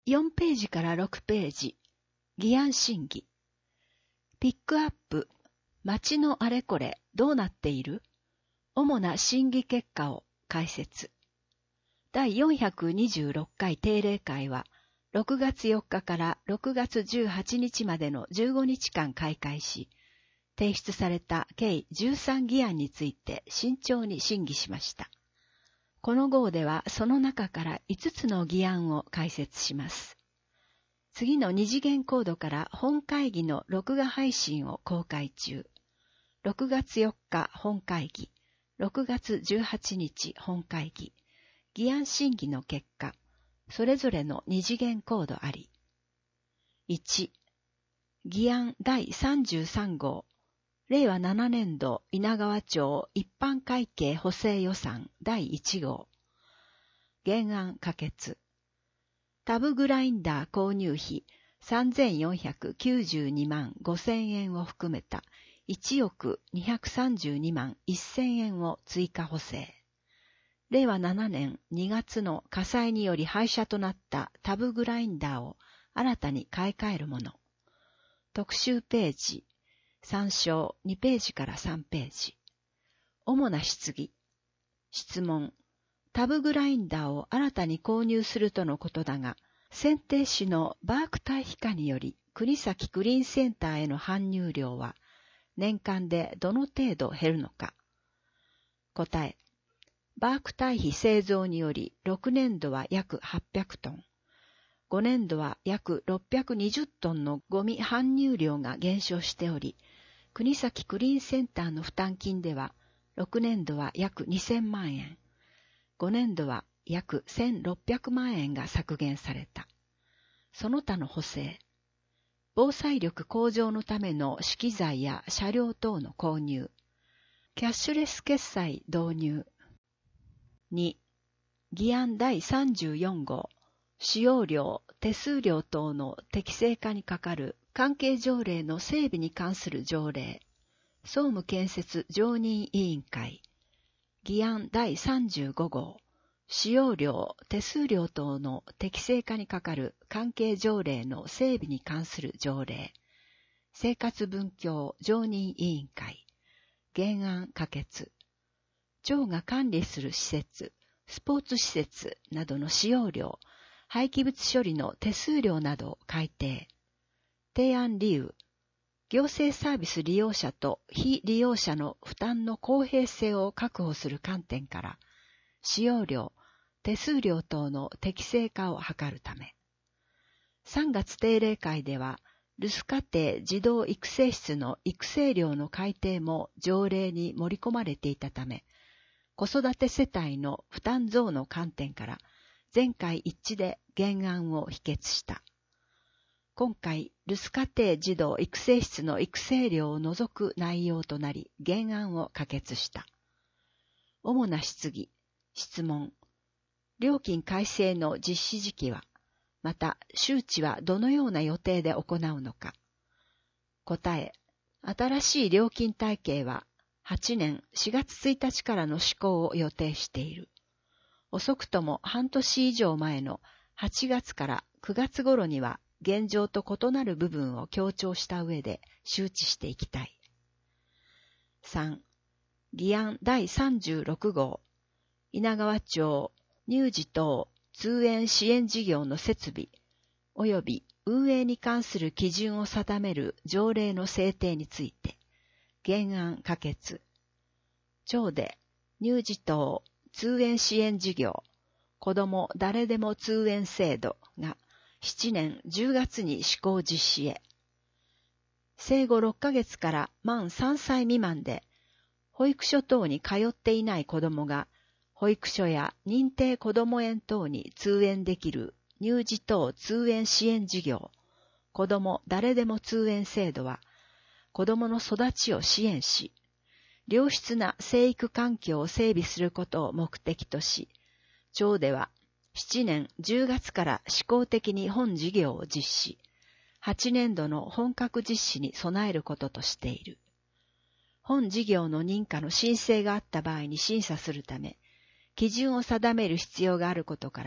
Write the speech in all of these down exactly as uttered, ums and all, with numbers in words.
よんページからろくページ、議案審議。ピックアップ、町のあれこれどうなっている？主な審議結果を解説。だいよんひゃくにじゅうろっかい定例会は、ろくがつよっかからろくがつじゅうはちにちまでのじゅうごにちかん開会し、提出された計じゅうさん議案について慎重に審議しました。この号ではその中からいつつの議案を解説します。次の二次元コードから本会議の録画配信を公開中。ろくがつよっか本会議、ろくがつじゅうはちにち本会議、議案審議の結果、それぞれの二次元コードあり。いち、議案だいさんじゅうさんごう、れいわななねんど稲川町一般会計補正予算だいいちごう。原案可決。タブグラインダー購入費さんぜんよんひゃくきゅうじゅうにまんごせんえんを含めたいちおくにひゃくさんじゅうにまんせんえんを追加補正。れいわななねんにがつの火災により廃車となったタブグラインダーを新たに買い替えるもの。特集ページ、参照にページからさんページ。主な質疑。質問。タブグラインダーを新たに購入するとのことだが、選定士のバーク対比価により国崎クリーンセンターへの搬入量は年間でどの程度減るのか。答え。バーク対比製造によりろくねんどは約はっぴゃくトン、ごねんどは約ろっぴゃくにじゅっトンのゴミ搬入量が減少しており、国崎クリーンセンターの負担金ではろくねんどは約にせんまんえん、ごねんどは約せんろっぴゃくまんえんが削減された。その他の補正。防災力向上のための資機材や車両等の購入。キャッシュレス決済導入。に、議案だいさんじゅうよんごう、使用料、手数料等の適正化に係る関係条例の整備に関する条例。総務建設常任委員会。議案だいさんじゅうごごう、使用料、手数料等の適正化に係る関係条例の整備に関する条例。生活文教常任委員会。原案可決。庁が管理する施設、スポーツ施設などの使用料、廃棄物処理の手数料などを改定。提案理由。行政サービス利用者と非利用者の負担の公平性を確保する観点から、使用料、手数料等の適正化を図るため。さんがつ定例会では、留守家庭児童育成室の育成料の改定も条例に盛り込まれていたため、子育て世帯の負担増の観点から、全会一致で原案を否決した。今回、留守家庭児童育成室の育成料を除く内容となり、原案を可決した。主な質疑、質問。料金改正の実施時期は、また、周知はどのような予定で行うのか。答え、新しい料金体系は、はちねんしがつついたちからの施行を予定している。遅くとも半年以上前のはちがつからくがつ頃には現状と異なる部分を強調した上で周知していきたい。さん. 議案だいさんじゅうろくごう、稲川町乳児等通園支援事業の設備及び運営に関する基準を定める条例の制定について、原案可決。町で乳児等通園支援事業、子ども誰でも通園制度がしちねんじゅうがつに施行実施へ。生後ろっかげつから満さんさい未満で、保育所等に通っていない子どもが、保育所や認定こども園等に通園できる乳児等通園支援事業、子ども誰でも通園制度は、子どもの育ちを支援し、良質な生育環境を整備することを目的とし、町ではしちねんじゅうがつから試行的に本事業を実施、はちねんどの本格実施に備えることとしている。本事業の認可の申請があった場合に審査するため、基準を定める必要があることから、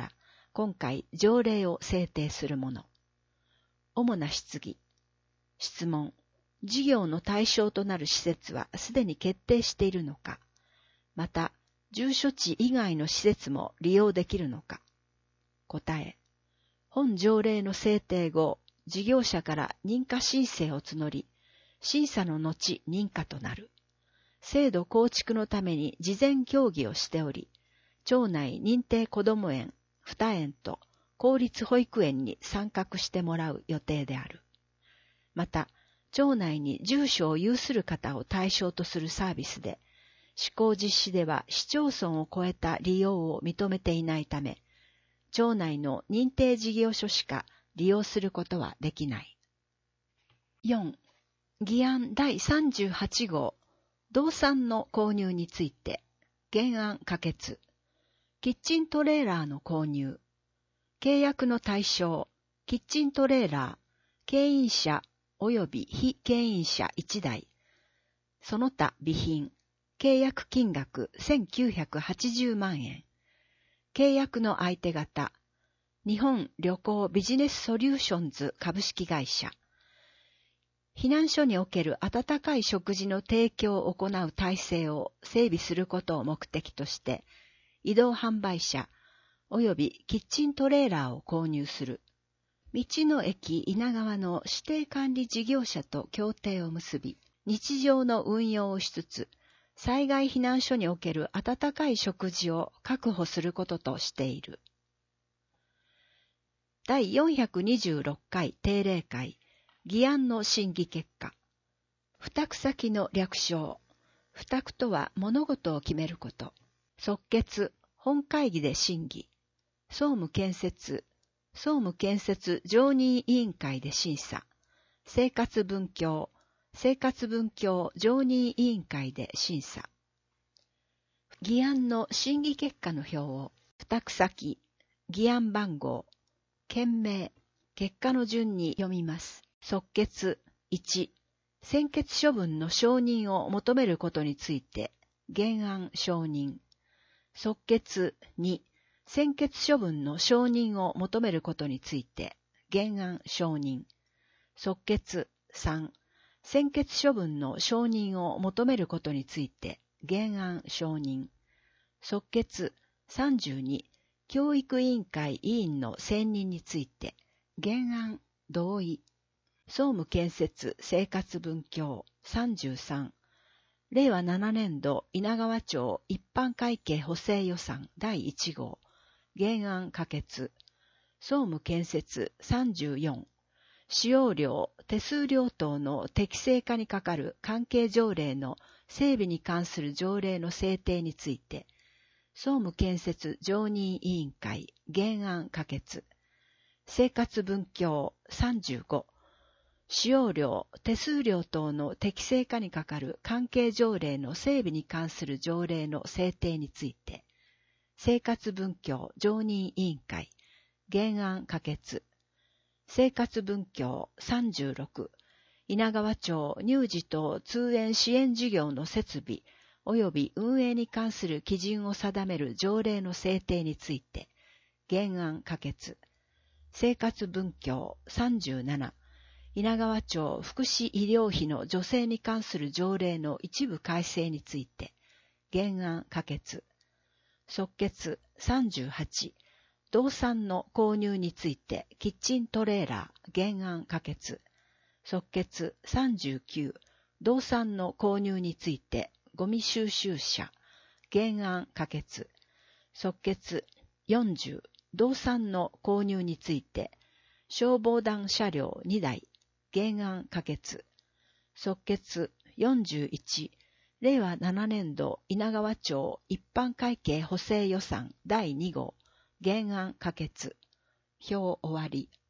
今回条例を制定するもの。主な質疑。質問。事業の対象となる施設はすでに決定しているのか、また、住所地以外の施設も利用できるのか。答え。本条例の制定後、事業者から認可申請を募り、審査の後認可となる。制度構築のために事前協議をしており、町内認定こども園、二園と公立保育園に参画してもらう予定である。また、町内に住所を有する方を対象とするサービスで、施行実施では市町村を超えた利用を認めていないため、町内の認定事業所しか利用することはできない。よん. 議案だいさんじゅうはち号、動産の購入について、原案可決。キッチントレーラーの購入。契約の対象、キッチントレーラー、牽引車及び非牽引車いちだい。その他備品。契約金額せんきゅうひゃくはちじゅうまんえん。契約の相手方。日本旅行ビジネスソリューションズ株式会社。避難所における温かい食事の提供を行う体制を整備することを目的として、移動販売車及びキッチントレーラーを購入する。道の駅稲川の指定管理事業者と協定を結び、日常の運用をしつつ、災害避難所における温かい食事を確保することとしている。だいよんひゃくにじゅうろっかい定例会、議案の審議結果。付託先の略称。付託とは物事を決めること。即決、本会議で審議。総務建設、総務建設常任委員会で審査。生活文教、生活文教常任委員会で審査。議案の審議結果の表を、付託先、議案番号、件名、結果の順に読みます。即決いち、専決処分の承認を求めることについて、原案承認。即決に、専決処分の承認を求めることについて、原案承認。即決さん、専決処分の承認を求めることについて、原案承認。即決さんじゅうに、教育委員会委員の選任について、原案同意。総務建設生活文教さんじゅうさん、れいわななねんど稲川町一般会計補正予算だいいち号、原案可決。総務建設さんじゅうよん、使用料、手数料等の適正化にかかる関係条例の整備に関する条例の制定について、総務建設常任委員会原案可決。生活文教さんじゅうご、使用料、手数料等の適正化にかかる関係条例の整備に関する条例の制定について、生活文教常任委員会原案可決。生活文教さんじゅうろく、稲川町乳児等通園支援事業の設備及び運営に関する基準を定める条例の制定について、原案可決。生活文教さんじゅうなな、稲川町福祉医療費の助成に関する条例の一部改正について、原案可決。即決さんじゅうはち、動産の購入についてキッチントレーラー原案可決。即決さんじゅうきゅう、動産の購入についてゴミ収集車原案可決。即決よんじゅう、動産の購入について消防団車両にだい原案可決。即決よんじゅういち、れいわななねんど稲川町一般会計補正予算だいに号原案可決。表終わり。